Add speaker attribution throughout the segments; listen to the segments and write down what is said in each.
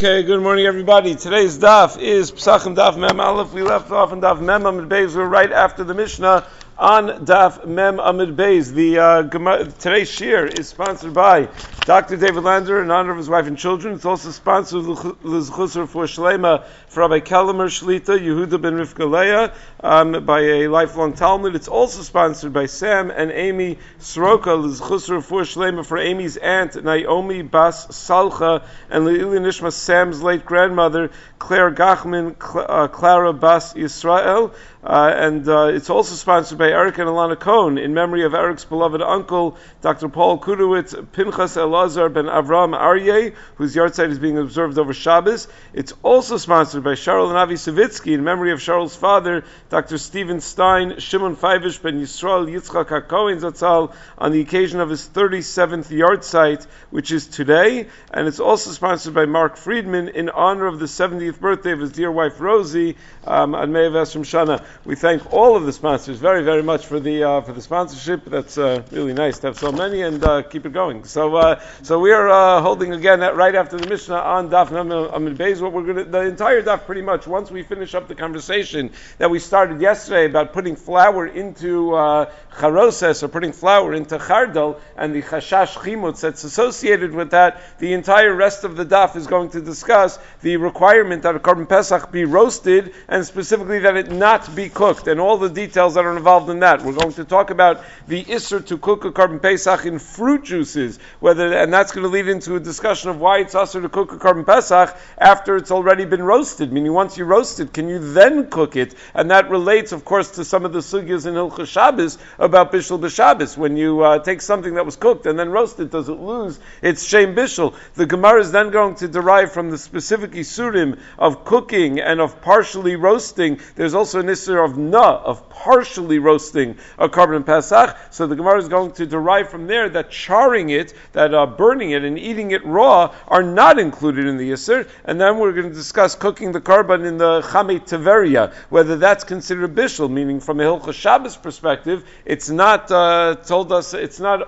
Speaker 1: Okay, good morning everybody. Today's daf is Pesachim Daf Mem Aleph. We left off on Daf Mem Amid Beis. We're right after the Mishnah on Daf Mem Amid Beis. Today's shir is sponsored by Dr. David Lander in honor of his wife and children. It's also sponsored L'Zchus for Shlema for Rabbi Kalamer Shlita Yehuda ben Rivka Leah by a lifelong Talmud. It's also sponsored by Sam and Amy Soroka L'Zchus for Shlema for Amy's aunt Naomi Bas Salcha and Le'ili Nishma Sam's late grandmother Claire Gachman Clara Bas Yisrael. And it's also sponsored by Eric and Alana Cohn in memory of Eric's beloved uncle, Dr. Paul Kudowitz, Pinchas Elazar ben Avram Aryeh, whose yahrzeit is being observed over Shabbos. It's also sponsored by Cheryl and Avi Savitsky in memory of Cheryl's father, Dr. Stephen Stein, Shimon Feivish ben Yisrael Yitzchak HaKohen Zatzal, on the occasion of his 37th yahrzeit, which is today. And it's also sponsored by Mark Friedman in honor of the 70th birthday of his dear wife Rosie, on Me'av Esrim Shana. We thank all of the sponsors very, very much for the sponsorship. That's really nice to have so many, and keep it going. So we are holding again right after the Mishnah on Daf Amid Beis. What we're going to, the entire daf pretty much, once we finish up the conversation that we started yesterday about putting flour into charoses or putting flour into chardal and the chashash chimutz that's associated with that, the entire rest of the daf is going to discuss the requirement that a korban pesach be roasted, and specifically that it not be cooked, and all the details that are involved in that. We're going to talk about the isser to cook a korban pesach in fruit juices, and that's going to lead into a discussion of why it's asur to cook a korban pesach after it's already been roasted. Meaning, once you roast it, can you then cook it? And that relates, of course, to some of the sugyas in Hilchos Shabbos about bishul b'Shabbos. When you take something that was cooked and then roast it, does it lose its shem bishul? The Gemara is then going to derive from the specific isurim of cooking and of partially roasting. There's also an isur of partially roasting a korban pesach. So the Gemara is going to derive from there that charring it, that burning it and eating it raw are not included in the isur. And then we're going to discuss cooking the korban in the chamei teveria, whether that's considered bishul, meaning from a Hilchos Shabbos perspective, it's not told us, it's not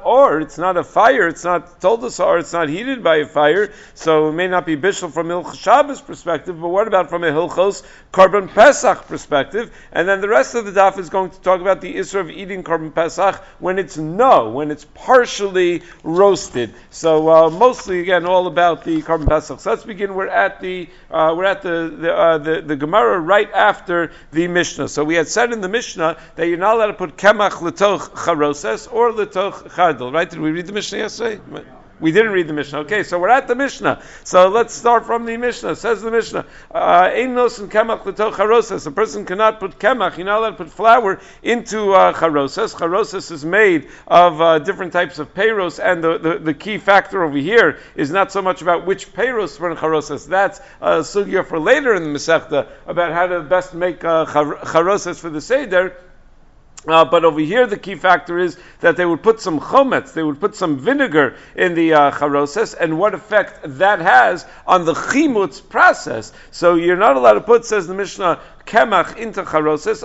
Speaker 1: a fire, it's not told us or, it's not heated by a fire, so it may not be bishul from a Hilchos Shabbos perspective, but what about from a Hilchos korban pesach perspective? And then the rest of the daf is going to talk about the isur of eating korban pesach when it's partially roasted. So mostly again all about the korban pesach. So let's begin. We're at the Gemara right after the Mishnah. So we had said in the Mishnah that you're not allowed to put kemach letoch charoses or letoch chardal. Right? Did we read the Mishnah yesterday? We didn't read the Mishnah. Okay, so we're at the Mishnah. So let's start from the Mishnah. Says the Mishnah, Ein nosen kemach letoch charoses. A person cannot put kemach, you're not allowed to put flour into charoses. Charoses is made of different types of peiros, and the key factor over here is not so much about which peiros for charoses. That's a sugya for later in the Masechta about how to best make charoses for the Seder. But over here, the key factor is that they would put some chometz, they would put some vinegar in the charoses, and what effect that has on the chimutz process. So you're not allowed to put, says the Mishnah, kemach into charoses,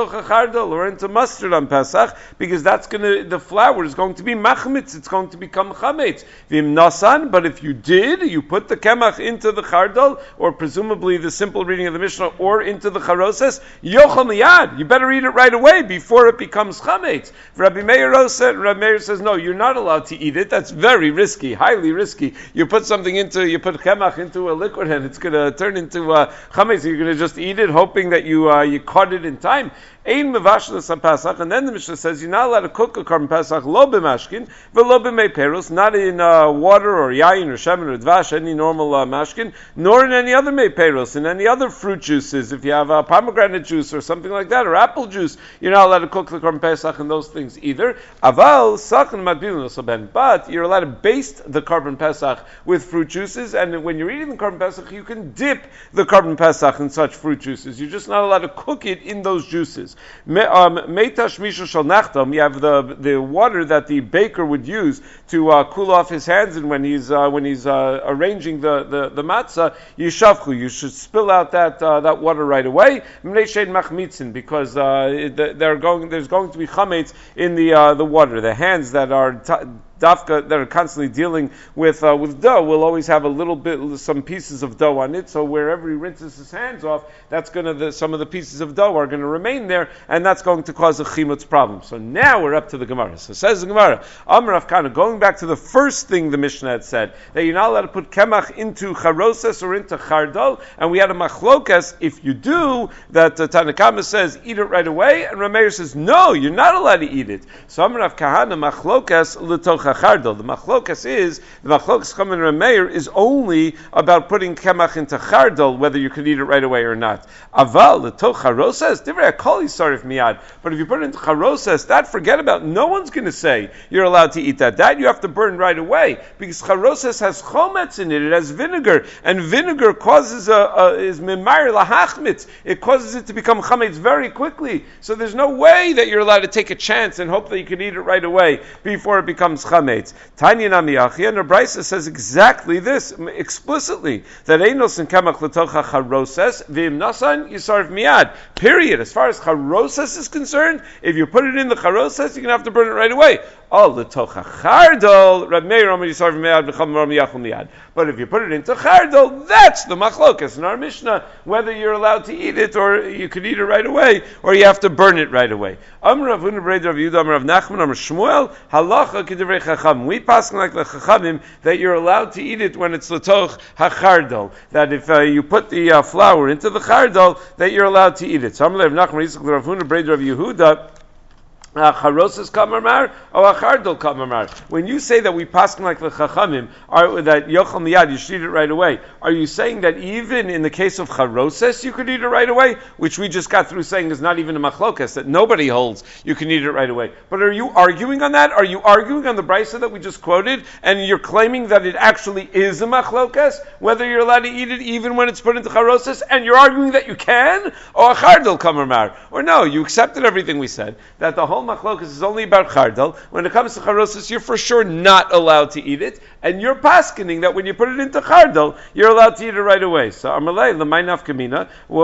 Speaker 1: or into mustard on Pesach, because the flour is going to be machmitz, it's going to become chametz. Vim nasan, but if you put the kemach into the chardal, or presumably the simple reading of the Mishnah, or into the charoses, yochel miyad, you better eat it right away before it becomes chametz. Rabbi Meir says, no, you're not allowed to eat it. That's very risky, highly risky. You put kemach into a liquid and it's going to turn into chametz. You're going to just eat it, hoping that you caught it in time. Ein mevashlas on Pesach, and then the Mishnah says you're not allowed to cook a korban Pesach lo b'mashkin v'lo b'mei peros, not in water or yayin or shemen or dvash, any normal mashkin, nor in any other mei peros, in any other fruit juices. If you have pomegranate juice or something like that, or apple juice, you're not allowed to cook the korban Pesach in those things either. Aval sachin madbilin osoben, but you're allowed to baste the korban Pesach with fruit juices, and when you're eating the korban Pesach, you can dip the korban Pesach in such fruit juices. You're just not allowed to cook it in those juices. Meitash misha shal nachtam. You have the water that the baker would use to cool off his hands, and when he's arranging the matzah, yishavchu. You should spill out that water right away. Because there's going to be chametz in the water. The hands that are dafka that are constantly dealing with dough will always have a little bit, some pieces of dough on it. So wherever he rinses his hands off, that's going to some of the pieces of dough are going to remain there, and that's going to cause a chimutz problem. So now we're up to the Gemara. So says the Gemara, Amar Rav Kana, going back to the first thing the Mishnah had said, that you're not allowed to put kemach into charoses or into chardal, and we had a machlokas, if you do, that Tanakama says, eat it right away, and Rameir says, no, you're not allowed to eat it. So Amar Rav Kahana, machlokas l'tocha chardal. The machlokas coming to Rameir is only about putting kemach into chardal, whether you can eat it right away or not. Aval l'toch charoses, divrei hakol yisarif miyad. But if you put it into charoses, that forget about. No one's going to say you're allowed to eat that. That you have to burn right away, because charoses has chometz in it. It has vinegar, and vinegar causes is mimayir lahachmitz. It causes it to become chametz very quickly. So there's no way that you're allowed to take a chance and hope that you can eat it right away before it becomes chametz. Tanya nami achia, and the Brisa says exactly this explicitly, that einos and kemach l'tocha charoses v'im nasan yisarv miyad. Period. As far as charoses is concerned, if you put it in the charoses, you're going to have to burn it right away. Oh, l'tocha chardol, Rab Meir Omer yisarv miyad v'cham ram yachol miyad. But if you put it into chardol, that's the machlokas in our Mishnah, whether you're allowed to eat it or you could eat it right away, or you have to burn it right away. Amr Rav Huna B'Rei Rav Yehuda Amr Rav Nachman Amr Shmuel halacha k'divrei chacham. We pass like the chachamim that you're allowed to eat it when it's l'toch hachardol. That if you put the flour into the chardol, that you're allowed to eat it. So Amr Rav Nachman Yitzchak Rav Huna B'Rei Rav Yehuda. Charoses kamamar or chardal kamamar. When you say that we pass like the chachamim, that yochel miyad, you should eat it right away, are you saying that even in the case of charoses you could eat it right away, which we just got through saying is not even a machlokas, that nobody holds you can eat it right away? But are you arguing on that? Are you arguing on the brisa that we just quoted, and you're claiming that it actually is a machlokas, whether you're allowed to eat it even when it's put into charoses, and you're arguing that you can, or chardal kamamar? Or no, you accepted everything we said, that the whole machlokas is only about chardal. When it comes to charoses, you're for sure not allowed to eat it, and you're paskening that when you put it into chardal, you're allowed to eat it right away. So Amalei l'may nafkamina.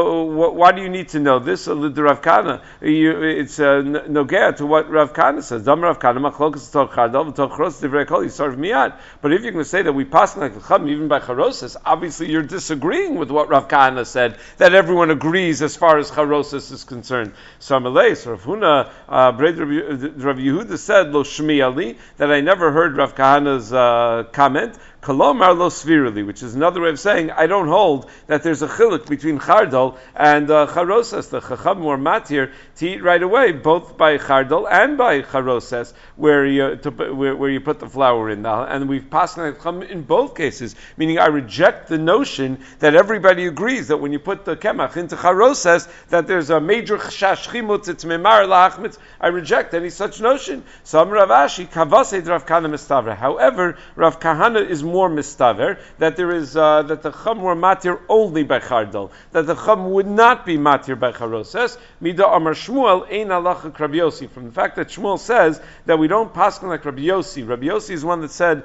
Speaker 1: Why do you need to know this? Rav Kana, it's nogea to what Rav Kana says. Dam Rav Kana machlokas to chardal v'to charos divrei kol yisarv miyad. But if you're going to say that we pasken like l'cham even by charoses, obviously you're disagreeing with what Rav Kana said, that everyone agrees as far as charoses is concerned. So Amalei, so Rav Huna Rav Yehuda said, Lo Shmi Ali, that I never heard Rav Kahana's comment, Kolomar Lo Svirili, which is another way of saying, I don't hold that there's a chiluk between chardal and charoses. The chacham were matir to eat right away, both by chardal and by charoses, where you put the flour in. And we've passed in both cases, meaning I reject the notion that everybody agrees that when you put the kemach into charoses, that there's a major chash chimutz, it's memar lahachmitz. I reject any such notion. So Rav Ashi, kavased Rav Kahana mistaver. However, Rav Kahana is more mistaver, that there is that the chum were matir only by chardal, that the chum would not be matir by charoses. Mida Amar Shmuel ein halacha Rabbi Yossi. From the fact that Shmuel says that we don't pasken like Rabbi Yossi. Rabbi Yossi is one that said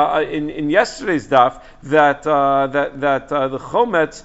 Speaker 1: in yesterday's daf that the chometz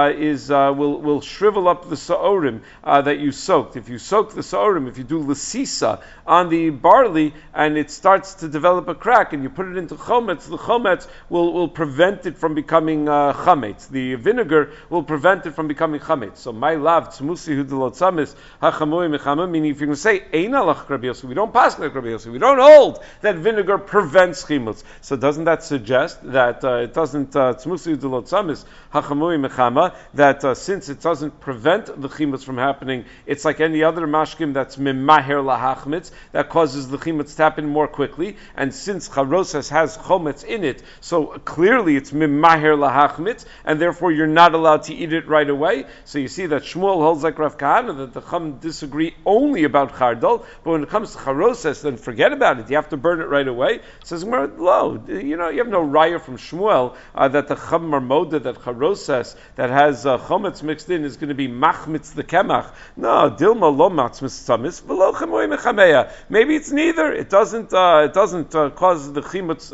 Speaker 1: will shrivel up the sa'orim that you soaked. If you soak the sa'orim, if you do l'sisa on the barley and it starts to develop a crack and you put it into chometz, the chometz will prevent it from becoming chametz. The vinegar will prevent it from becoming chametz. So my lav tzmusi hudalotzamis hachamoy mechama, meaning if you're going to say ein alach Rabbi Yossi, we don't pass like Rabbi Yossi, we don't hold that vinegar prevents chimutz. So doesn't that suggest that it doesn't tzmusi hudalotzamis hachamoy mechama, that since it doesn't prevent the chimutz from happening, it's like any other mashkim that's mimaher lahachmitz, that causes the chimutz to happen more quickly, and since charoses has chometz in it, so clearly it's mimaher lahachmitz, and therefore you're not allowed to eat it right away. So you see that Shmuel holds like Rav Kahana, that the chum disagree only about chardal, but when it comes to charoses, then forget about it. You have to burn it right away. Says lo, you have no raya from Shmuel that the chum marmoda, that charoses that has chometz mixed in is going to be machmitz the kemach. No, dilma lo matzmitz tamis v'lo chemoy mechameya. Maybe it's neither. It doesn't cause the chimutz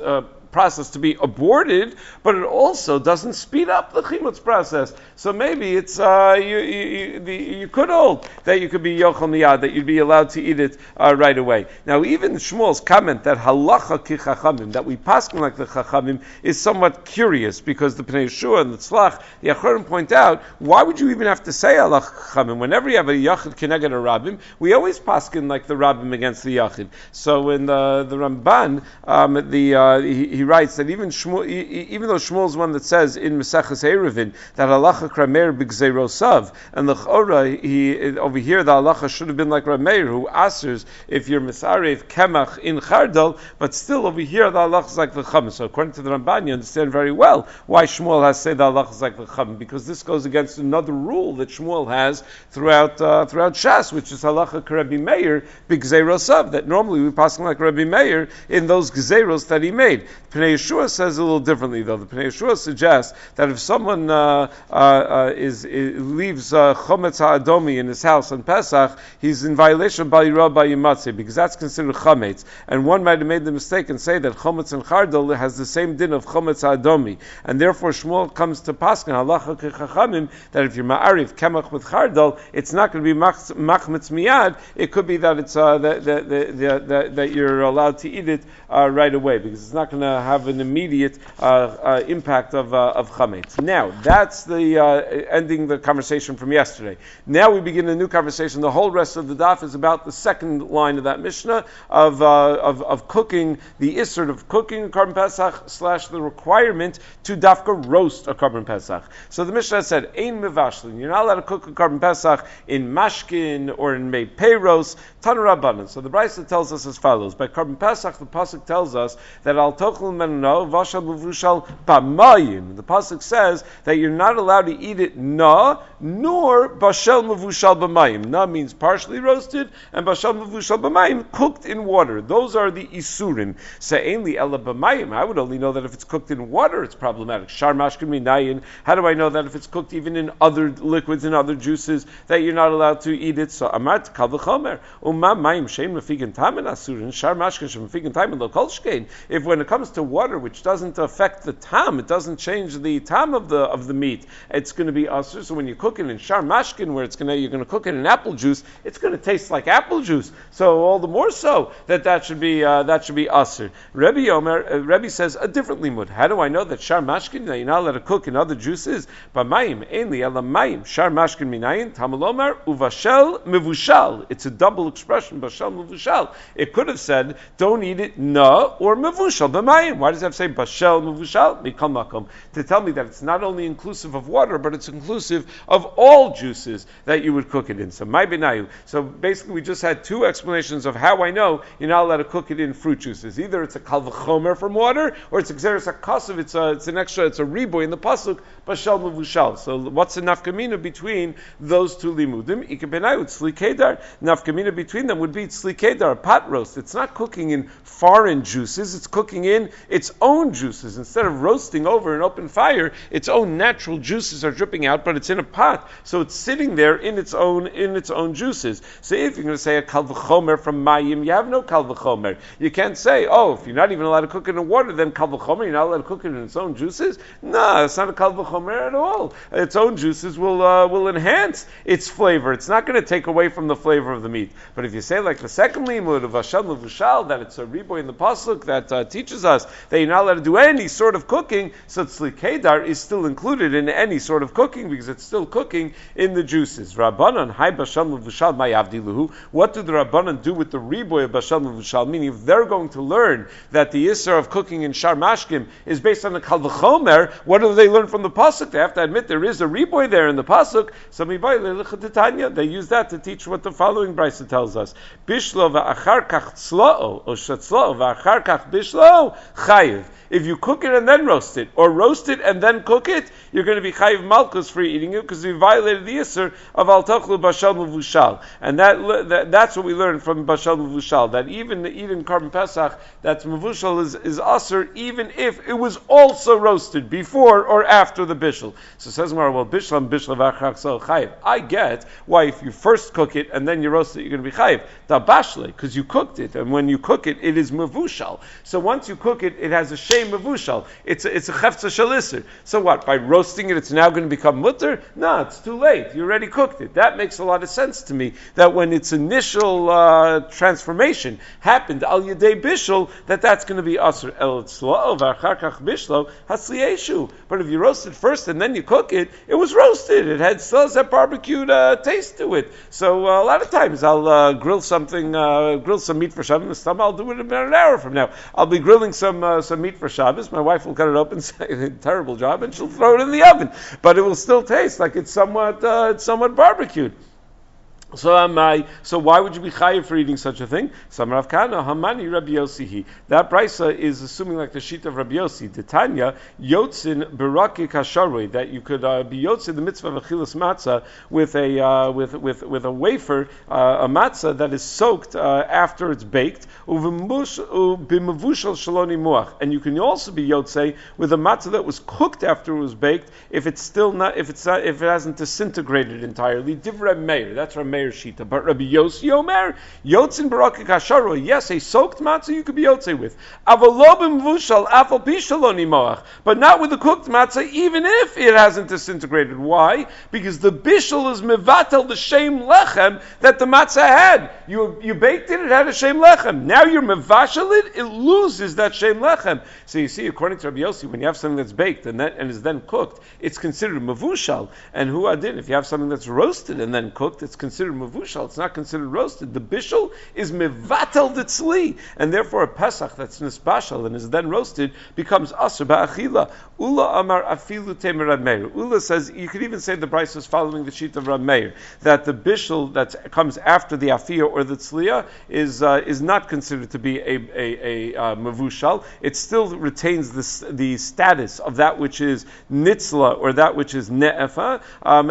Speaker 1: process to be aborted, but it also doesn't speed up the chimutz process. So maybe it's you could hold that you could be yochel miyad, that you'd be allowed to eat it right away. Now, even Shmuel's comment that halacha ki chachamim, that we paskin like the chachamim, is somewhat curious because the Pnei Yeshua and the Tzlach, the Acharim point out, why would you even have to say halacha chachamim? Whenever you have a yachid keneged a rabbim, we always paskin like the rabbim against the yachid. So in the Ramban, he writes that even though Shmuel is one that says in Maseches Eruvin that halacha kramer b'gzeirosav, and the chora over here the halacha should have been like Rameir who asers if you're misarev kemach in chardal, but still over here the halacha is like the chum. So according to the Ramban, you understand very well why Shmuel has said the halacha is like the chum, because this goes against another rule that Shmuel has throughout Shas, which is halacha Rabbi Meir b'gzeirosav, that normally we pass like Rabbi Meir in those gzeiros that he made. Pnei Yeshua says a little differently though. The Pnei Yeshua suggests that if someone leaves chometz ha'adomi in his house on Pesach, he's in violation of Ba'ira Ba'imatze, because that's considered chometz. And one might have made the mistake and say that chometz and chardal has the same din of chometz ha'adomi, and therefore Shmuel comes to paskin halacha kechachamim that if you're ma'arif kemach with chardal, it's not going to be machmetz miyad. It could be that it's that you're allowed to eat it right away, because it's not going to have an immediate impact of chametz. Now that's the ending the conversation from yesterday. Now we begin a new conversation. The whole rest of the daf is about the second line of that Mishnah of cooking, the isser of cooking a Korban Pesach / the requirement to dafka roast a Korban Pesach. So the Mishnah said, Ein mevashlin, you're not allowed to cook a Korban Pesach in mashkin or in mei peiros, Tanu Rabbanan. So the Brisa tells us as follows: by Korban Pesach, the pasuk tells us that al tochel menno vashal muvushal b'mayim. The pasuk says that you're not allowed to eat it na nor bashal muvushal b'mayim. Na means partially roasted, and bashal muvushal b'mayim, cooked in water. Those are the isurim. Se'enli ela b'mayim. I would only know that if it's cooked in water, it's problematic. Shar mashkin minayin. How do I know that if it's cooked even in other liquids and other juices that you're not allowed to eat it? So amart kal v'chomer. If when it comes to water, which doesn't affect the tam, it doesn't change the tam of the meat, it's going to be asur. So when you cook it in shar mashkin, where you're going to cook it in apple juice, it's going to taste like apple juice. So all the more so that should be asur. Rebbe says a different limud. How do I know that shar mashkin that you're not allowed to cook in other juices? B'mayim ainli ela mayim shar mashkin minayin tamalomar uvashel mevushal. It's a double expression, bashal mevushal. It could have said, don't eat it na or mevushal b'mayim. Why does it have to say bashal mevushal? Mikal makom. To tell me that it's not only inclusive of water, but it's inclusive of all juices that you would cook it in. So my benayu. So basically we just had two explanations of how I know you're not allowed to cook it in fruit juices. Either it's a kal v'chomer from water, or it's exeris akasav, it's a riboy in the pasuk, bashal mevushal. So what's the nafkamina between those two limudim? Ike benayu, tzli kedar. Nafkamina between them would be tzli kedar, pot roast. It's not cooking in foreign juices, it's cooking in its own juices. Instead of roasting over an open fire, its own natural juices are dripping out, but it's in a pot, so it's sitting there in its own juices. So if you're going to say a kal v'chomer from mayim, you have no kal v'chomer. You can't say, if you're not even allowed to cook it in water, then kal v'chomer, you're not allowed to cook it in its own juices? No, it's not a kal v'chomer at all. Its own juices will enhance its flavor. It's not going to take away from the flavor of the meat. But if you say like the second limud of Hashem Levushal, that it's a riboy in the pasuk that teaches us that you're not allowed to do any sort of cooking, so tzli kedar is still included in any sort of cooking because it's still cooking in the juices. Rabbanan hai b'Hashem Levushal ma'yavdiluhu. What do the Rabbanan do with the riboy of B'Hashem Levushal? Meaning, if they're going to learn that the isser of cooking in shar mashkim is based on the kal v'chomer, what do they learn from the pasuk? They have to admit there is a riboy there in the pasuk. So they use that to teach what the following brisa tells us. Bishlo va'achar kach tzla'o, or shetzla'o va'achar kach bishlo, chayiv. If you cook it and then roast it, or roast it and then cook it, you're going to be chayiv malchus for eating it because you violated the isser of al tochlu bashal mevushal. And that's what we learned from bashal mevushal, that even eating Korban Pesach, that's mevushal is asur even if it was also roasted before or after the bishul. So it says more, well, bishlam v'achar so chayiv. I get why if you first cook it and then you roast it, you're going to be chayiv. Da bashle, because you cooked it, and when you cook it, it is mevushal. So once you cook cook it, it has a shem mevushal. It's a chefza shalisir. So what? By roasting it, it's now going to become mutter? No, it's too late. You already cooked it. That makes a lot of sense to me. That when its initial transformation happened al yedei bishul, that's going to be asur el tzlo v'achar kach bishlo haslieshu. But if you roast it first and then you cook it, it was roasted. It had still has that barbecued taste to it. So a lot of times I'll grill some meat for Shabbos. Some I'll do it in about an hour from now. I'll be grilling some meat for Shabbos. My wife will cut it open, say terrible job, and she'll throw it in the oven. But it will still taste like it's somewhat barbecued. So why would you be chayiv for eating such a thing? Some Rav Kana, Hamani Rabbi Yossi. That brisa is assuming like the sheet of Rabbi Yossi. Titania Yotzin Beraki Kasharui, that you could be Yotzin the mitzvah of achilas matzah with a wafer, a matzah that is soaked after it's baked. B'mavushal shaloni muach, and you can also be Yotzei with a matzah that was cooked after it was baked if it hasn't disintegrated entirely. Divrei Meir, that's Rabbi Meir Shita. But Rabbi Yossi Omer, Yotzin Baraka Kasharo, yes, a soaked matzah you could be Yotzei with. Avalobim Vushal Afal Pishaloni Moach, but not with the cooked matzah, even if it hasn't disintegrated. Why? Because the bishul is mevatel the shem lechem that the matzah had. You baked it, it had a shem lechem. Now you're mevashal it loses that shem lechem. So you see, according to Rabbi Yossi, when you have something that's baked and is then cooked, it's considered mevushal. And who adin, if you have something that's roasted and then cooked, it's considered mevushal. It's not considered roasted. The bishul is mevatel ditzli, and therefore a pesach that's nisbashal and is then roasted becomes asur ba'achila. Ula amar afilu temer Rab Meir. Ula says you could even say the brisa is following the sheet of Rab Meir, that the bishul that comes after the afiyah or the tzliya is not considered to be a mevushal. It still retains the status of that which is nitzla or that which is ne'efa.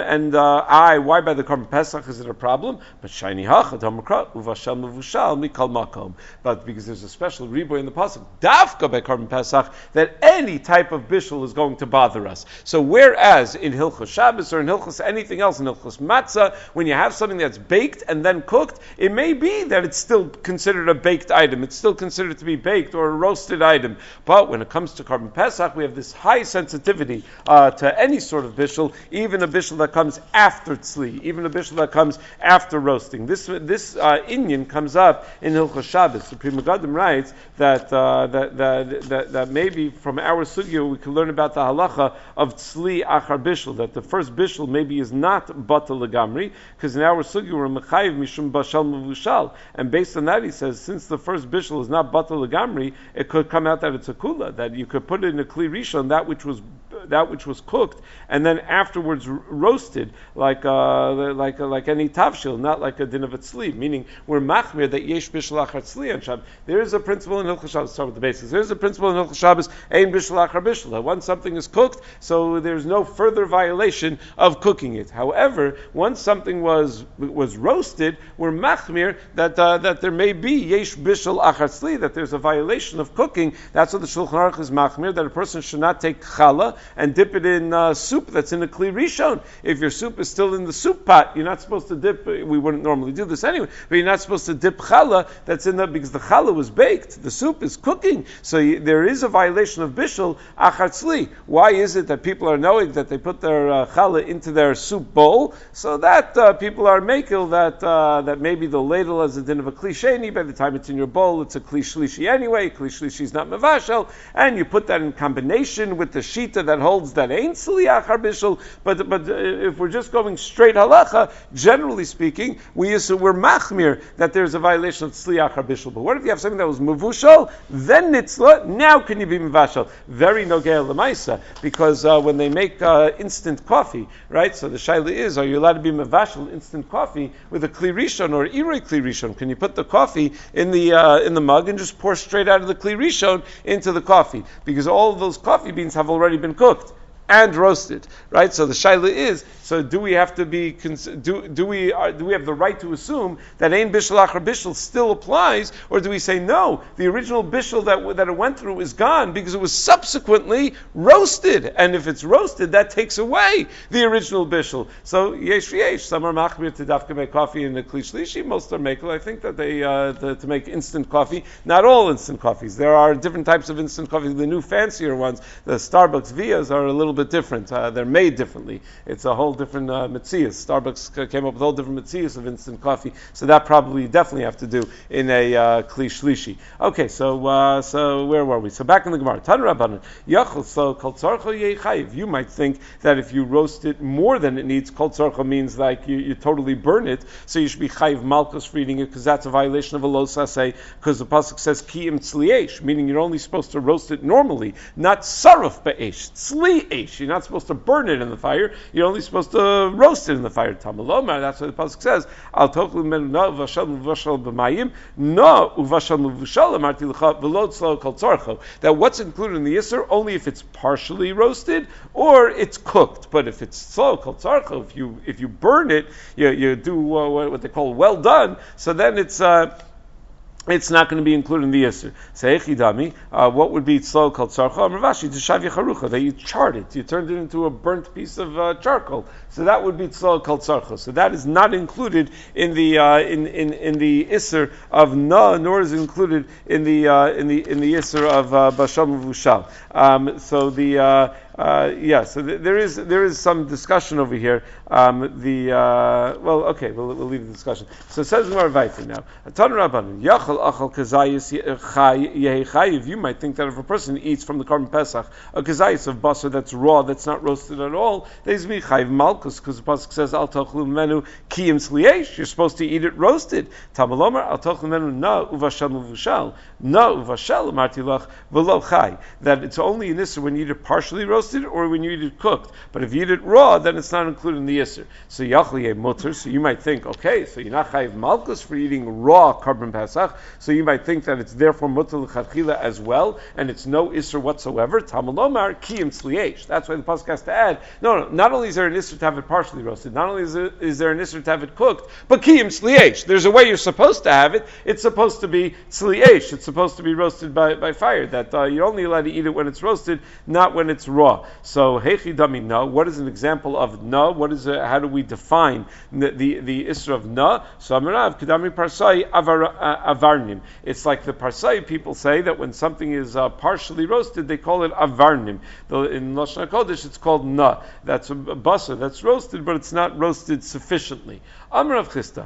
Speaker 1: Why by the Korban Pesach is it a problem? But shiny hachad hamakra uvashal mevushal mikal makom. But because there's a special riboy in the pasuk dafka by Korban Pesach that any type of bishul is going to bother us. So whereas in Hilchos Shabbos or in Hilchos anything else, in Hilchos Matzah, when you have something that's baked and then cooked, it may be that it's still considered a baked item. It's still considered to be baked or a roasted item. But when it comes to Korban Pesach, we have this high sensitivity to any sort of bishul, even a bishul that comes after tzli, even a bishul that comes after roasting. This inyan comes up in Hilchos Shabbos. The Pri Megadim writes that maybe from our sugya we can learn about the halacha of tzli achar bishul, that the first bishul maybe is not batal legamri, because in our sugya we're mechayiv mishum bashal mevushal, and based on that he says since the first bishul is not batal legamri, it could come out that it's a kula, that you could put it in a kli rishon, that which was cooked and then afterwards roasted like any tavshil, not like a din of a tzli, meaning we're machmir that yesh bishul achar tzli on Shabbos. There is a principle in Hilchos Shabbos, start with the basics. There is a principle in Hilchos Shabbos, ein bishul achar bishul. Once something is cooked, so there's no further violation of cooking it. However, once something was roasted, we're machmir that there may be yesh bishul achar tzli, that there's a violation of cooking. That's what the Shulchan Aruch is machmir, that a person should not take challah and dip it in soup that's in a kli rishon. If your soup is still in the soup pot, you're not supposed to dip. We wouldn't normally do this anyway, but you're not supposed to dip challah that's in there because the challah was baked. The soup is cooking, so there is a violation of bishul achar tzli. Why is it that people are knowing that they put their challah into their soup bowl, so that people are making that maybe the ladle has a din of a kli sheni. By the time it's in your bowl, it's a kli shlishi anyway. Kli shlishi is not mevashel, and you put that in combination with the shita that holds that ain't tzli achar bishul. But if we're just going straight halacha, generally speaking, we're machmir that there's a violation of tzli achar bishul. But what if you have something that was mevushal, then nitzla, now can you be mevashal? Very nogei l'maisa, because when they make instant coffee, right? So the shaila is, are you allowed to be mevashal instant coffee with a kli rishon or irei kli rishon? Can you put the coffee in the mug and just pour straight out of the kli rishon into the coffee? Because all of those coffee beans have already been cooked. and roasted, right? So the shaila is, so do we have to be, do we have the right to assume that ein bishul achar bishul still applies, or do we say no, the original bishul that it went through is gone because it was subsequently roasted, and if it's roasted, that takes away the original bishul. So yesh, some are machmir to dafka make coffee in the kli shlishi, most are makel. I think that they to make instant coffee. Not all instant coffees. There are different types of instant coffee. The new fancier ones, the Starbucks Vias, are a little bit different. They're made differently. It's a whole different mitzias. Starbucks came up with a whole different mitzias of instant coffee. So that probably definitely have to do in a kli shlishi. Okay, so where were we? So back in the Gemara, Tan Rabbanan Yachol so kol tzarcho yechayiv. You might think that if you roast it more than it needs, kol tzarcho means like you totally burn it, so you should be chayiv malchus for eating it because that's a violation of a lo saseh, because the pasuk says ki im tzliesh, meaning you're only supposed to roast it normally, not saruf be'esh, tzliesh. You're not supposed to burn it in the fire. You're only supposed to roast it in the fire. Tamalomar. That's what the pasuk says. Al tochlu men no uvashal muvashal b'mayim no uvashal muvashal amarti l'cha v'lo tzlo kol tzarcho. That what's included in the yisur only if it's partially roasted or it's cooked. But if it's tzlo kol tzarcho, if you burn it, you do what they call well done. So then it's not going to be included in the yisur. Seichidami, what would be tzlo kol tzarcho? Amravashi t'shav yecharucha, that you charred it, you turned it into a burnt piece of charcoal. So that would be tzlo kol tzarcho. So that is not included in the in the isur of na, nor is it included in the isur of bashal muvushal. So there is some discussion over here. We'll leave the discussion. So it says more Vayter now. Tan Rabbanan Yachal achal kazayis yechayiv. You might think that if a person eats from the Korban Pesach a kazayis of basar that's raw, that's not roasted at all, there's me chayiv malchus, because the pasuk says al tochlu menu kiyim sliesh. You're supposed to eat it roasted. Tamalomar al tochlu menu na uvashal muvushal na uvashal marti lach v'lo chay. That it's only an issur when you eat it partially roasted or when you eat it cooked. But if you eat it raw, then it's not included in the yisur. So yachli mutter. So you might think, okay, so you're not chayiv malchus for eating raw Korban Pesach. So you might think that it's therefore mutter l'chadchila as well, and it's no isur whatsoever. Tamalomar kiyim sliesh. That's why the pasuk has to add. No. Not only is there an isur to have it partially roasted, not only is there an isur to have it cooked, but kiyim sliesh. There's a way you're supposed to have it. It's supposed to be sliesh. It's supposed to be roasted by fire. That you're only allowed to eat it when it's roasted, not when it's raw. So hechi dami na. What is an example of na? How do we define the isra of na? So amarav kedami parsai avarnim. It's like the parsai people say that when something is partially roasted, they call it avarnim. Though in Lashon HaKodesh it's called na. That's a basar that's roasted, but it's not roasted sufficiently. Amarav Chista.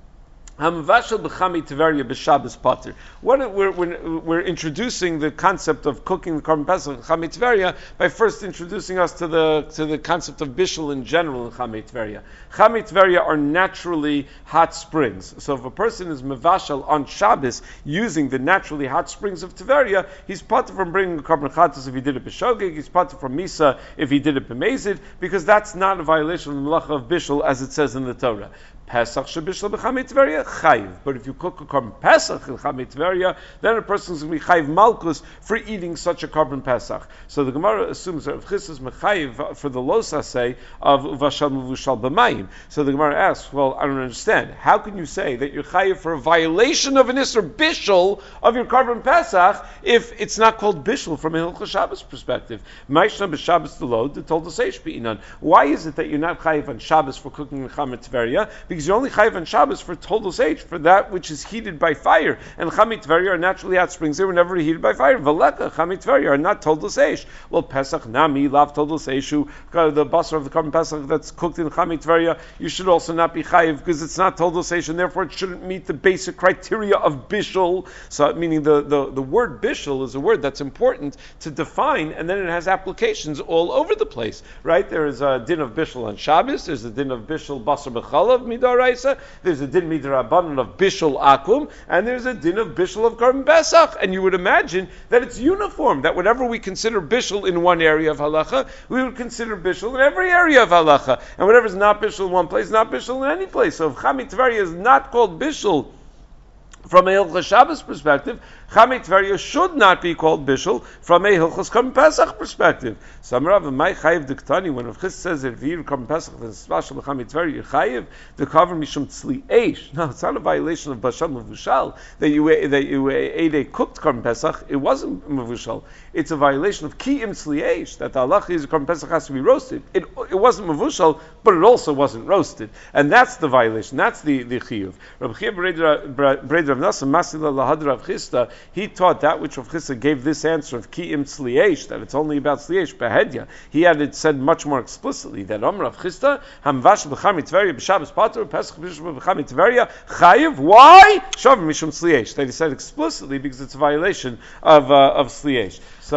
Speaker 1: We're introducing the concept of cooking the Korban Pesach in Chamei Tveria by first introducing us to the concept of bishul in general in Chamei Tveria. Chamei Tveria are naturally hot springs. So if a person is mevashal on Shabbos using the naturally hot springs of Tveria, he's patur from bringing the Korban Chatas if he did it b'shogeg. He's patur from Misa if he did it b'mezid, because that's not a violation of the melacha of bishul as it says in the Torah. Pesach shebishla b'Chamei Tveria chayiv. But if you cook a Korban Pesach in Chamei Tveria, then a person is going to be chayiv malchus for eating such a Korban Pesach. So the Gemara assumes that Rav Chisda is mechayiv for the los asay of uvashal muvushal b'mayim. So the Gemara asks, well, I don't understand. How can you say that you're chayiv for a violation of an isur bishul of your Korban Pesach if it's not called bishul from a Hilchos Shabbos perspective? Ma'ishna b'Shabbos delod told us eish b'inan. Why is it that you're not chayiv on Shabbos for cooking in Chamei Tveria? Because you're only chayiv on Shabbos for toldus H, for that which is heated by fire. And Chamei Tveria are naturally hot springs. They were never heated by fire. Veleka, Chamei Tveria are not toldus H. Well, Pesach Nami, Lav toldus Eshu, the basar of the Korban Pesach that's cooked in Chamei Tveria, you should also not be chayiv because it's not toldus H, and therefore it shouldn't meet the basic criteria of bishul. So, meaning the word bishul is a word that's important to define, and then it has applications all over the place, right? There is a din of bishul on Shabbos, there's a din of bishul basar b'chalav, midaraisa, there's a din midrabanan of bishul akum, and there's a din of bishul of Korban Pesach. And you would imagine that it's uniform, that whatever we consider bishul in one area of halacha, we would consider bishul in every area of halacha. And whatever is not bishul in one place, not bishul in any place. So if Chamei Tveria is not called bishul from a Hilchos Shabbos perspective, Chamei Tveria should not be called bishul from a Hilchos Korban Pesach perspective. So Rav, my chayiv diktani, when Rav Chisda says that if you Korban Pesach, then special Chamei Tveria, you're chayiv the cover mishum tzli eish. No, it's not a violation of bashal mavushal that you ate a cooked Korban Pesach. It wasn't mavushal. It's a violation of ki im tzli eish, that the halacha is Korban Pesach has to be roasted. It wasn't mavushal, but it also wasn't roasted, and that's the violation. That's the chiyuv. Rabbi Chia Breder Rav Nasa Masila Lahad Rav Chisda, he taught that which Rav Chisda gave this answer of ki im tzli eish, that it's only about tzli eish behedya. He had it said much more explicitly that Rav Chisda hamvash b'chami tveria b'Shabbos patur Pesach b'chami tveria chayiv. Why? Shav mishum tzli eish. That he said explicitly because it's a violation of tzli eish.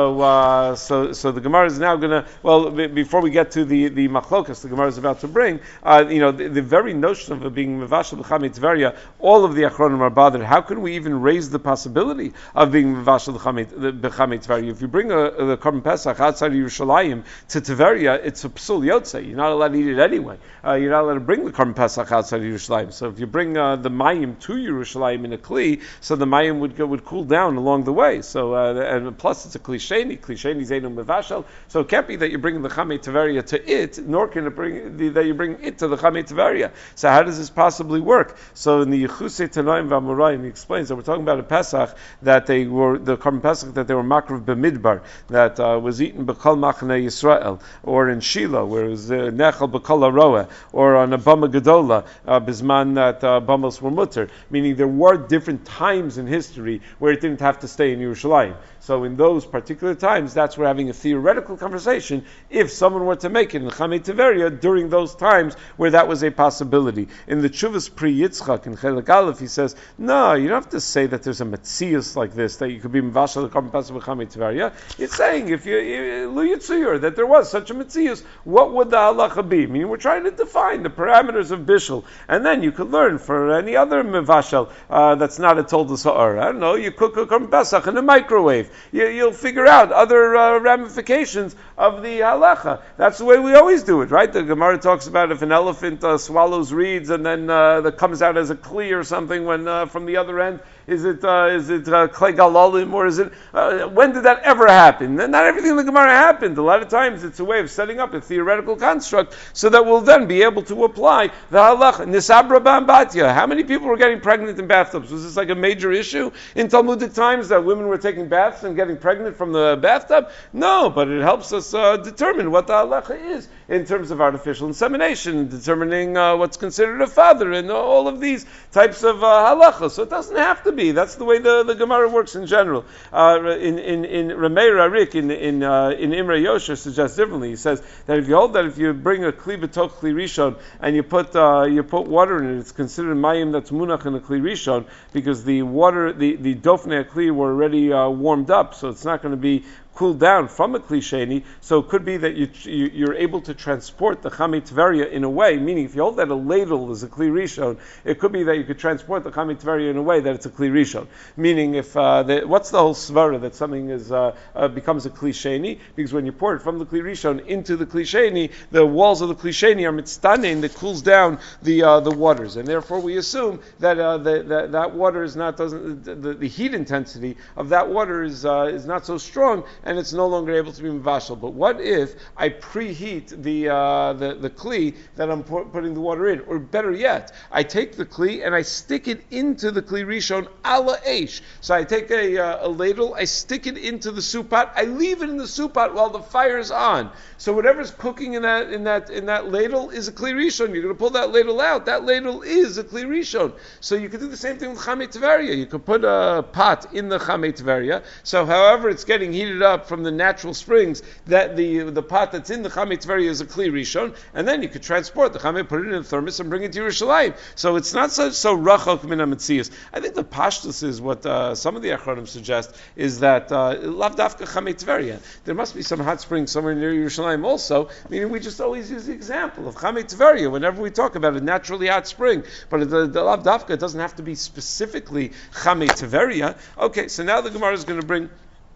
Speaker 1: So the Gemara is now going to, before we get to the machlokas the Gemara is about to bring, the very notion of it being mevashel b'chami tveria, all of the achronim are bothered. How can we even raise the possibility of being mevashel b'chami tveria? If you bring the Korban Pesach outside of Yerushalayim to Tveria, it's a psul yotzei. You're not allowed to eat it anyway. You're not allowed to bring the Korban Pesach outside of Yerushalayim. So if you bring the mayim to Yerushalayim in a kli, so the mayim would cool down along the way. So and plus it's a klisheni zeinu mevashel. So it can't be that you're bringing the chamei tveria to it, nor can it bring that you bring it to the chamei tveria. So how does this possibly work? So in the Yechusei Tanoim V'Amoraim, he explains that we're talking about a Pesach that they were the Korban Pesach that they were makrav b'midbar, that was eaten b'kol machne Yisrael, or in Shiloh where it was nechal b'kol haroah, or on a bama gedola bisman that bamos were mutter. Meaning there were different times in history where it didn't have to stay in Yerushalayim. So in those particular times, that's we're having a theoretical conversation if someone were to make it in Chamei Tveria during those times where that was a possibility. In the Chuvas Pri Yitzchak in Chelek Aleph, he says, no, you don't have to say that there's a metzius like this, that you could be mevashel Korban Pesach b'Chamei Tveria. It's saying, if you Lu Yitzuyur, that there was such a metzius, what would the halacha be? Meaning we're trying to define the parameters of bishul, and then you could learn for any other mevashel that's not a toldos ha'or. I don't know, you cook a Korban Pesach in a microwave. You'll figure out other ramifications of the halacha. That's the way we always do it, right? The Gemara talks about if an elephant swallows reeds and then that comes out as a kli or something when from the other end. Is it klei galalim, or is it? When did that ever happen? Not everything in the Gemara happened. A lot of times it's a way of setting up a theoretical construct so that we'll then be able to apply the halacha. Nisabra ba'ambatya. How many people were getting pregnant in bathtubs? Was this like a major issue in Talmudic times that women were taking baths and getting pregnant from the bathtub? No, but it helps us determine what the halacha is in terms of artificial insemination, determining what's considered a father, and all of these types of halacha. So it doesn't have to be. That's the way the Gemara works in general. In Rameir Arik, in Imre Yosher suggests differently. He says that if you hold that if you bring a kli b'tok kli rishon and you put water in it, it's considered mayim that's munach in a kli rishon because the water, the dofnei kli were already warmed up, so it's not going to be cooled down from a kli sheni, so it could be that you're able to transport the chamei tveria in a way, meaning if you hold that a ladle is a kli rishon, it could be that you could transport the chamei tveria in a way that it's a kli rishon. Meaning if, what's the whole svara that something is becomes a kli sheni? Because when you pour it from the kli rishon into the kli sheni, the walls of the kli sheni are mitztanein that cools down the waters, and therefore we assume that that water is not, the heat intensity of that water is not so strong, and it's no longer able to be mevashel. But what if I preheat the kli that I'm putting the water in? Or better yet, I take the kli and I stick it into the kli rishon ala eish. So I take a ladle, I stick it into the soup pot, I leave it in the soup pot while the fire's on. So whatever's cooking in that ladle is a kli rishon. You're going to pull that ladle out. That ladle is a kli rishon. So you could do the same thing with chamei tveria. You could put a pot in the chamei tveria. So however it's getting heated up from the natural springs, that the pot that's in the chamei tveria is a kli rishon, and then you could transport the chamei, put it in a thermos, and bring it to Yerushalayim. So it's not so rachok min hametzius. I think the pashtus is what some of the achronim suggest is that lav dafka chamei tveria. There must be some hot spring somewhere near Yerushalayim also. Meaning we just always use the example of chamei tveria whenever we talk about a naturally hot spring. But the lav dafka doesn't have to be specifically chamei tveria. Okay, so now the Gemara is going to bring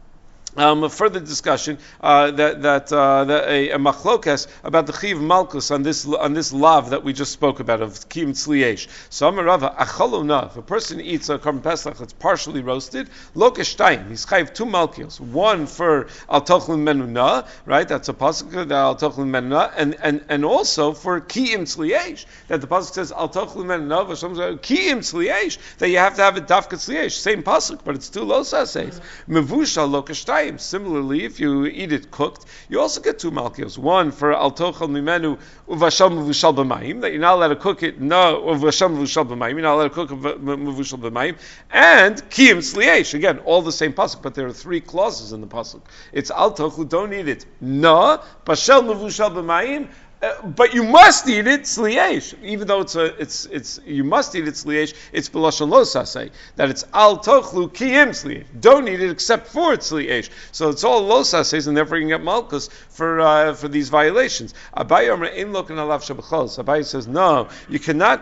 Speaker 1: A further discussion that a machlokas about the chiv malchus on this lav that we just spoke about of kim tzliesh. So Amarava acholona, if a person eats a korban pesach that's partially roasted, lokeshtayim, he's chayiv 2 malchios, one for al tochlin menuna, right? That's a pasuk that al tochlin menuna, and also for kiyim tzliesh, that the pasuk says al tochlin menuna kiyim tzliesh, that you have to have a dafka tzliesh, same pasuk, but it's 2 losas says mevushal lokeshtayim. Similarly, if you eat it cooked, you also get 2 malchios. One for al tochel mimenu uvashal mevushal b'mayim, that you're not allowed to cook it, no, uvashal mevushal b'mayim, you're not allowed to cook mevushal b'mayim, and kiyim tzliesh, again, all the same pasuk, but there are 3 clauses in the pasuk. It's al tochel, don't eat it, no, bashal mevushal b'mayim, but you must eat it tzliesh, even though it's you must eat it tzliesh. It's b'lashon lo saseh, that it's al tochlu kiyim tzliesh. Don't eat it except for tzliesh. So it's all lo saseh, and therefore you can get malchus for these violations. Abaye Omer ein loken alav shabachol. Abaye says no, you cannot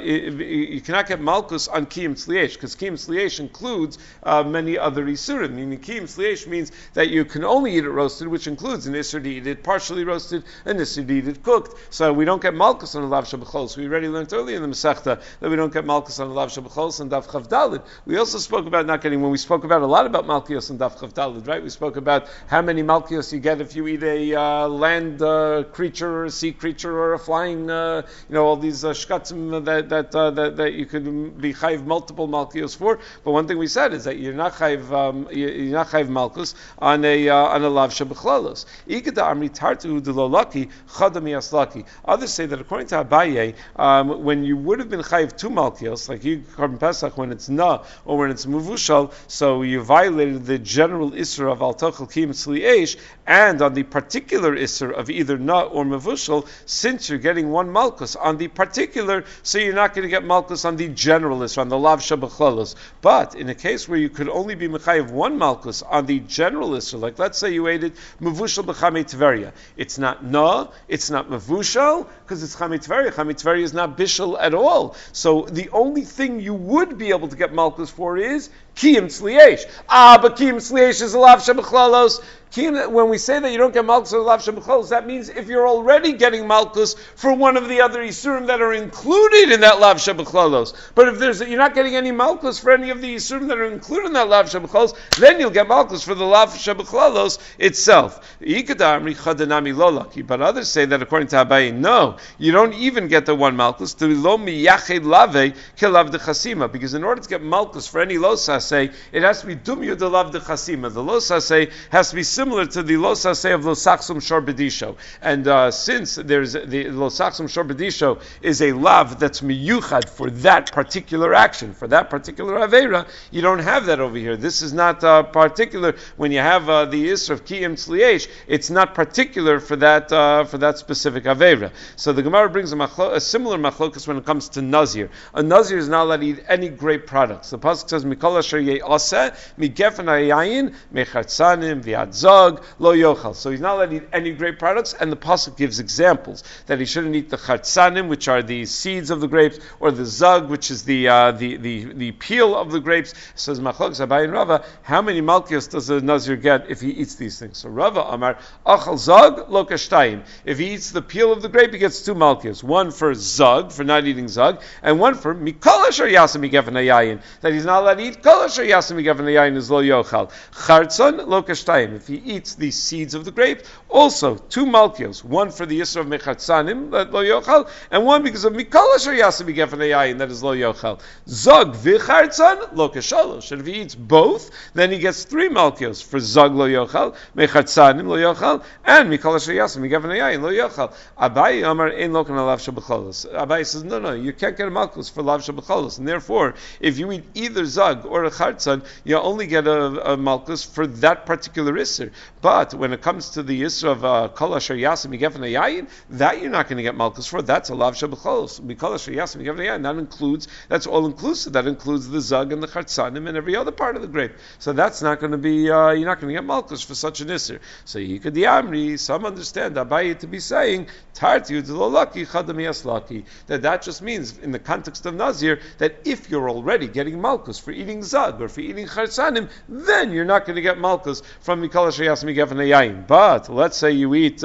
Speaker 1: get malchus on kiyim tzliesh, because kiyim tzliesh includes many other isurim. Meaning kiyim tzliesh means that you can only eat it roasted, which includes an isur to eat it partially roasted, an isur to eat it cooked, so we don't get malchus on a lav shabachol. We already learned earlier in the Masechta that we don't get malchus on a lav shabachol and daf chav dalid. We also spoke about not getting, when we spoke about a lot about malchus and daf chav dalid, right? We spoke about how many malchus you get if you eat a land creature or a sea creature or a flying, all these shkatzim that you could be chayiv multiple malchus for. But one thing we said is that you're not chayiv malchus on a lav shabachlolos. Igada amri tartu delolaki chadami aslaki. Others say that according to Abaye, when you would have been chayiv 2 malchios, like you korban pesach when it's na or when it's muvushal, so you violated the general isser of al tochel kiyim tzliesh, and on the particular isser of either na or muvushal, since you're getting 1 malchus on the particular, so you're not going to get malchus on the general isser, on the lav shabachlolos. But in a case where you could only be mechayiv 1 malchus on the general isser, like let's say you ate it muvushal b'chamei tveria, it's not na, it's not mavushal, because it's chamei tveria. Chamei tveria is not bishul at all. So the only thing you would be able to get malchus for is kiyim tzliesh. But kiyim tzliesh is a lav shabachlolos. When we say that you don't get malchus for the lav shabachlolos, that means if you're already getting malchus for one of the other isurim that are included in that lav shabachlolos, but if you're not getting any malchus for any of the isurim that are included in that lav shabachlolos, then you'll get malchus for the lav shabachlolos itself. But others say that according to Abaye, no, you don't even get the 1 malchus to lo miyached lave kilav de chasima, because in order to get malchus for any lo saseh, it has to be dumyu de lav de chasima. The lo saseh has to be similar to the lo saseh of lo sachsum shor bedisho, and since there's the lo sachsum shor bedisho is a lav that's miyuchad for that particular action, for that particular aveira, you don't have that over here. This is not particular. When you have the isra of kiyim tzliesh, it's not particular for that specific aveira. So the Gemara brings a similar machlokas when it comes to nazir. A nazir is not allowed to eat any grape products. The pasuk says mikol asher ye'aseh migefen hayayin mechatzanim v'adzog lo yochal. So he's not allowed to eat any grape products, and the pasuk gives examples that he shouldn't eat the chatzanim, which are the seeds of the grapes, or the zug, which is the peel of the grapes. It says machlokas Abaye and Rava, how many malchios does a nazir get if he eats these things? So Rava Amar achal zug lo kashtayim. If he eats the peel of the grape, he gets 2 malchios. One for zug, for not eating zug, and one for mikol asher yasem migefen hayayin, that he's not allowed to eat kol asher yasem migefen hayayin is lo yochal. Chartzon lo kashtayim. If he eats the seeds of the grape, also 2 malchios. One for the yisra of mechatzanim, that lo yochal, and one because of mikol asher yasem migefen hayayin, that is lo yochal. Zug v'chartzon lo kashalosh. And if he eats both, then he gets 3 malchios for zug lo yochal, mechatzanim lo yochal, and mikol asher yasem migefen hayayin lo yochal. Abaye Amar ein loken alav shabachlolos. Abaye says no, you can't get a malchus for lav shabachlolos, and therefore if you eat either zug or a chartzon, you only get a malchus for that particular isser. Isser. But when it comes to the Isser of Kol Asher Yasim Yigefen Yayin, that you're not going to get Malkus for. That's a Lav Shabbacholos. Kol Asher Yasim Yigefen Yayin, that's all inclusive. That includes the Zug and the Chartzanim and every other part of the grape. So that's not going to be, you're not going to get Malkus for such an Isser. So Yikad Yamri, some understand Abaye to be saying, Tarti Udilolaki Chadam Yaslaki, that just means, in the context of Nazir, that if you're already getting Malkus for eating Zug or for eating Chartzanim, then you're not going to get Malkus from Mikol Asher Yasim Yigefen Yayin. But let's say you eat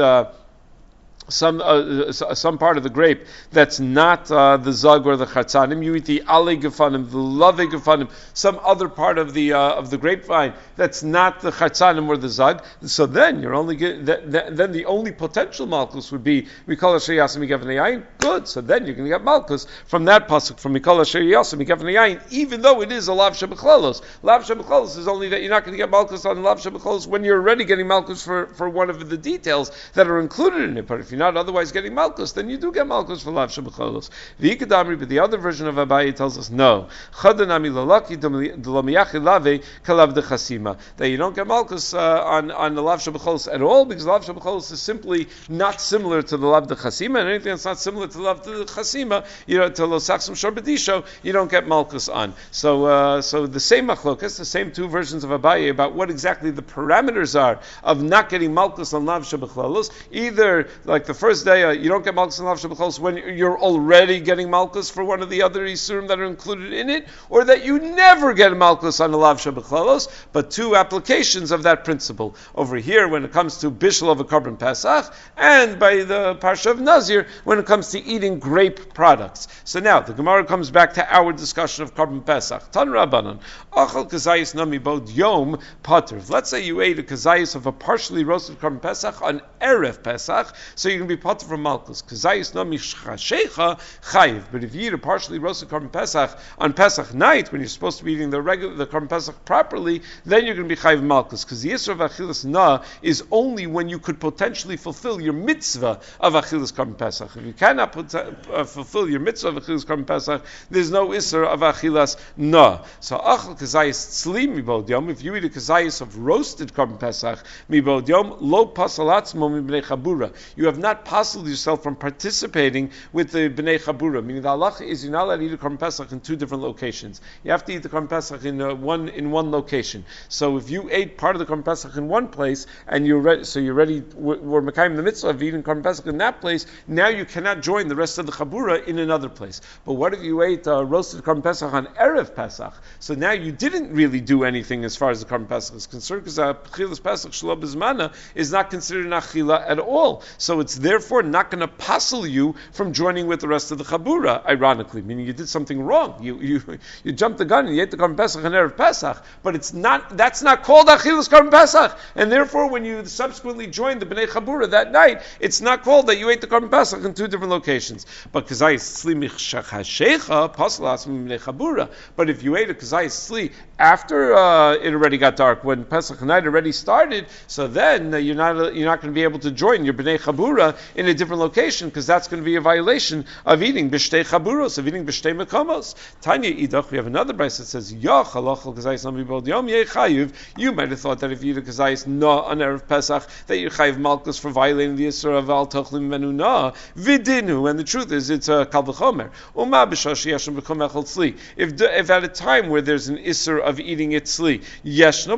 Speaker 1: some part of the grape that's not the zug or the chartzanim. You eat the ale gefanim, the lave gefanim, some other part of the grapevine that's not the chartzanim or the zug. So then you're only then the only potential malchus would be mikol asher yasim yigefen yayin. Good. So then you're going to get malchus from that pasuk from mikol asher yasim yigefen yayin, even though it is a lav shebechlolos. Lav shebechlolos is only that you're not going to get malchus on lav shebechlolos when you're already getting malchus for one of the details that are included in it. But if you're not otherwise getting malchus, then you do get malchus for lav shebecholos. V'ikadamri, but the other version of Abaye tells us no. Chadanami lalaki d'lomiyachi lave kalav dechasima, that you don't get malchus on the lav shebecholos at all, because lav shebecholos is simply not similar to the lav dechasima, and anything that's not similar to the lav dechasima, to losachsum sharbedisho, you don't get malchus on. So the same machlokas, the same two versions of Abaye about what exactly the parameters are of not getting malchus on lav shebecholos. Either like the first day, you don't get malchus on lav shebecholos when you're already getting malchus for one of the other isurim that are included in it, or that you never get malchus on the lav shebecholos. But two applications of that principle over here when it comes to bishul of a korban pesach, and by the parsha of Nazir when it comes to eating grape products. So now the Gemara comes back to our discussion of korban pesach. Tan Rabbanan, achal kazayis nami bod yom pater. Let's say you ate a kazayis of a partially roasted korban pesach on erev pesach, so you can be potter from malchus. Kazayis no mishchashecha chayiv. But if you eat a partially roasted korban pesach on Pesach night, when you're supposed to be eating the korban pesach properly, then you're going to be chayiv malchus. Because the yisra of achilas na is only when you could potentially fulfill your mitzvah of achilas korban pesach. If you cannot fulfill your mitzvah of achilas korban pesach, there's no isra of achilas na. So achal kazayis tzli mibod yom. If you eat a kazayis of roasted korban pesach mibod yom, lo pasalatzmo mibnei chabura. You have not puzzled yourself from participating with the Bnei Chabura. Meaning the halacha is you're not allowed to eat the korban pesach in two different locations. You have to eat the korban pesach in one location. So if you ate part of the korban pesach in one place and you're ready, we're mekayim the mitzvah of eating korban pesach in that place. Now you cannot join the rest of the Chabura in another place. But what if you ate roasted korban pesach on erev pesach? So now you didn't really do anything as far as the korban pesach is concerned, because achilas pesach shelo b'zmana is not considered an achila at all. So it's therefore not going to passel you from joining with the rest of the Chabura, ironically, meaning you did something wrong. You jumped the gun and you ate the korban pesach and erev pesach, but that's not called achilas korban pesach, and therefore when you subsequently joined the Bnei Chabura that night, it's not called that you ate the korban pesach in two different locations. But kazayis tzli michshachashecha pasalas Bnei Chabura. But if you ate a kazayis tzli after it already got dark, when Pesach night already started, so then you're not going to be able to join your Bnei Chabura in a different location, because that's going to be a violation of eating b'shtei chaburos, of eating b'shtei mekomos. Tanya idach, we have another brayse that says yach halachal kazayis nami bod yom yechayiv. You might have thought that if you eat a kazayis na on erev Pesach that you chayiv malchus for violating the yisur of al tochlim menu na vidinu, and the truth is it's a kal v'chomer. Uma b'shash yeshem b'kom echol tzli. If at a time where there's an isur of eating it tzli, yeshno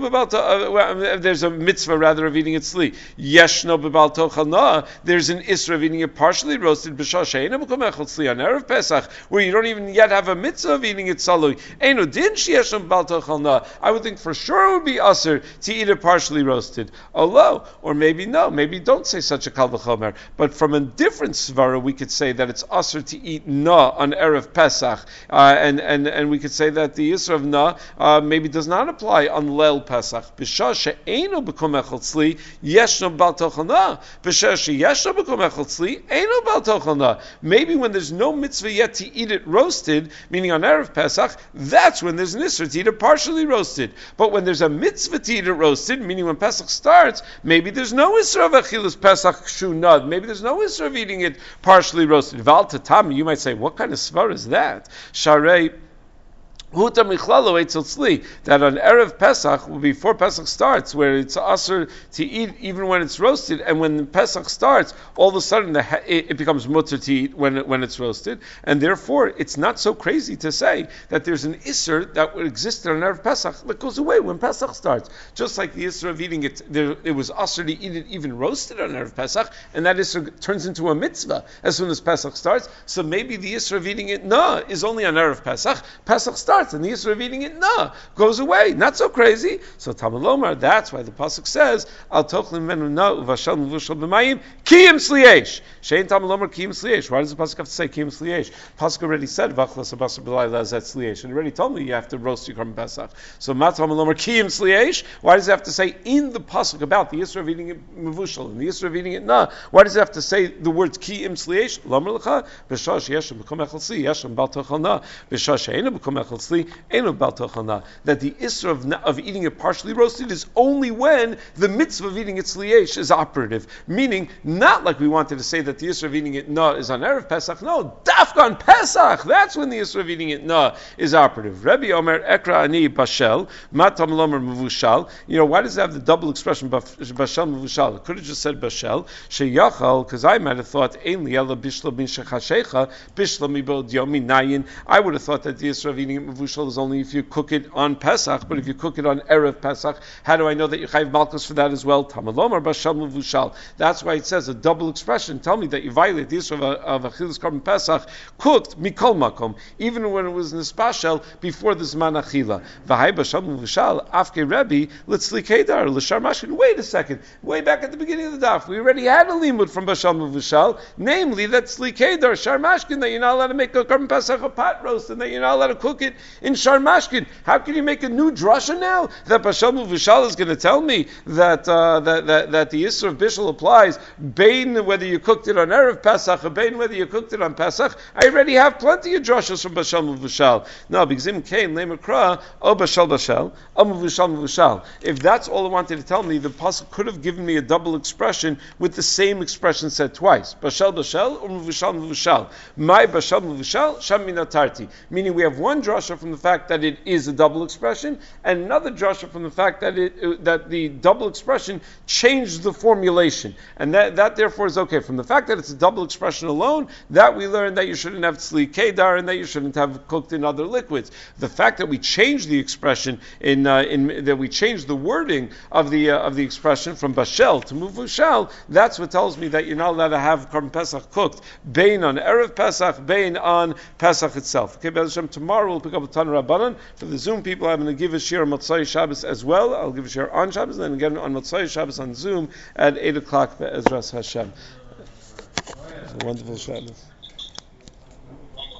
Speaker 1: b'bal there's a mitzvah rather of eating it tzli, yeshno b'bal tochal na, there's an isra of eating it partially roasted b'shasha eino b'kom echol tzli on erev Pesach, where you don't even yet have a mitzvah of eating it salui. Eino din sheyeshno b'bal tochal na. I would think for sure it would be usher to eat it partially roasted. Although, or maybe no, maybe don't say such a kal v'chomer. But from a different svara, we could say that it's usher to eat na on erev Pesach, and we could say that the isra of na maybe does not apply on leil Pesach. B'shasha eino b'kom echol tzli yeshno b'bal tochal na. Maybe when there's no mitzvah yet to eat it roasted, meaning on erev Pesach, that's when there's an isra to eat it partially roasted. But when there's a mitzvah to eat it roasted, meaning when Pesach starts, maybe there's no isra of achilas Pesach shunad. Maybe there's no isra of eating it partially roasted. Val tatam, you might say, what kind of svar is that? Sharei Huta michlalo eitzel tzli, that on Erev Pesach, before Pesach starts, where it's asur to eat even when it's roasted, and when Pesach starts, all of a sudden it becomes mutter to eat when it's roasted, and therefore it's not so crazy to say that there's an isser that would exist on Erev Pesach that goes away when Pesach starts. Just like the isser of eating it, it was asur to eat it even roasted on Erev Pesach, and that isser turns into a mitzvah as soon as Pesach starts, so maybe the isser of eating it is only on Erev Pesach. Pesach starts, and the Yisra of eating it goes away. Not so crazy. So Talmud Lomar, that's why the pasuk says, Al tochlim menu na uvashal mevushal b'mayim kiyim sliesh. Shein Talmud Lomar kiyim sliesh. Why does the pasuk have to say kiyim sliesh? Pasuk already said vachlas abasar b'layla zet sliesh, and already told me you have to roast your korban pesach. So Ma Talmud Lomar kiyim sliesh. Why does it have to say in the pasuk about the Yisra of eating it mevushal and the Yisra of eating it Why does it have to say the words kiyim sliesh? Lomar lecha b'shah sheyeshem b'kom echel sli yeshem bal tochal na b'shah she'enu b'kom echel sli. That the isra of eating it partially roasted is only when the mitzvah of eating it sliesh is operative. Meaning, not like we wanted to say that the isra of eating it is on Erev Pesach. No, dafka on Pesach. That's when the isra of eating it is operative. Rebbe Omer Ekra Ani Bashel Matam Lomer Mavushal. Why does it have the double expression Bashel Mavushal? It could have just said Bashel Sheyachal, because I might have thought Ein Liela Bishla Min Shechashecha Bishla Mibod Yomi Nayin. I would have thought that the isra of eating it Mavushal is only if you cook it on Pesach, but if you cook it on Erev Pesach, how do I know that you chayv malchus for that as well? Talmud Lomar b'shal mevushal. That's why it says a double expression. Tell me that you violate the issue of achilus korban Pesach cooked mikol makom, even when it was nispashel before the zman achila. V'hay b'shal mevushal afke Rebbe litzli kedar l'shar mashkin. Wait a second. Way back at the beginning of the daf, we already had a limud from b'shal mevushal, namely that tzli kedar shar mashkin, that you're not allowed to make a korban Pesach a pot roast, and that you're not allowed to cook it in shar mashkin. How can you make a new drasha now that Bashal Muvishal is going to tell me that that the Yisr of Bishul applies, Bain whether you cooked it on Erev Pesach or Bain whether you cooked it on Pesach? I already have plenty of drashas from Bashal Muvishal. No, because Im Kain Lemakra O Bashal Bashal O Muvishal Muvishal. If that's all it wanted to tell me, the pasuk could have given me a double expression with the same expression said twice. Bashal Bashal or Muvishal Muvishal. My Bashal Muvishal Sham Minatarti. Meaning we have one drasha from the fact that it is a double expression, and another drasha from the fact that that the double expression changed the formulation, and that therefore is okay. From the fact that it's a double expression alone, that we learn that you shouldn't have tzli kedar and that you shouldn't have cooked in other liquids. The fact that we changed the expression in that we changed the wording of the expression from bashel to muvushal, that's what tells me that you're not allowed to have korban Pesach cooked bein on Erev Pesach, bein on Pesach itself. Okay, Be'ez Hashem, tomorrow we'll pick up a Tan Rabbanan. For the Zoom people, I'm going to give a shir on Motzai Shabbos as well. I'll give a shir on Shabbos, and then again on Motzai Shabbos on Zoom at 8 o'clock. Be'ezras Hashem. It's a wonderful Shabbos.